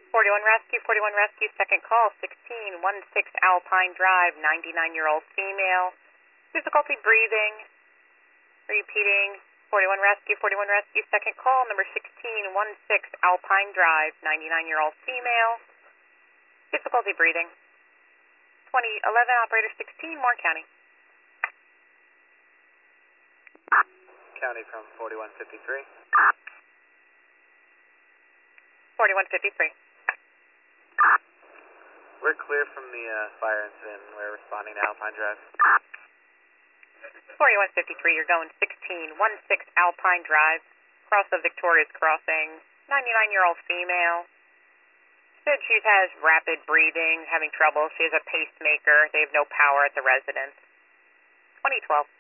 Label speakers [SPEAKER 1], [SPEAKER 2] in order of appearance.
[SPEAKER 1] 41 Rescue, second call, 1616 Alpine Drive, 99-year-old female. Difficulty breathing. Repeating, 41 Rescue, second call, number 1616 Alpine Drive, 99-year-old female. Difficulty breathing. 2011, operator 16, Warren County.
[SPEAKER 2] County from 4153.
[SPEAKER 1] 4153.
[SPEAKER 2] We're clear from the fire incident. We're responding to Alpine Drive.
[SPEAKER 1] 4153, you're going 1616 Alpine Drive, across the Victoria's Crossing, 99-year-old female. Said she has rapid breathing, having trouble. She has a pacemaker. They have no power at the residence. 2012.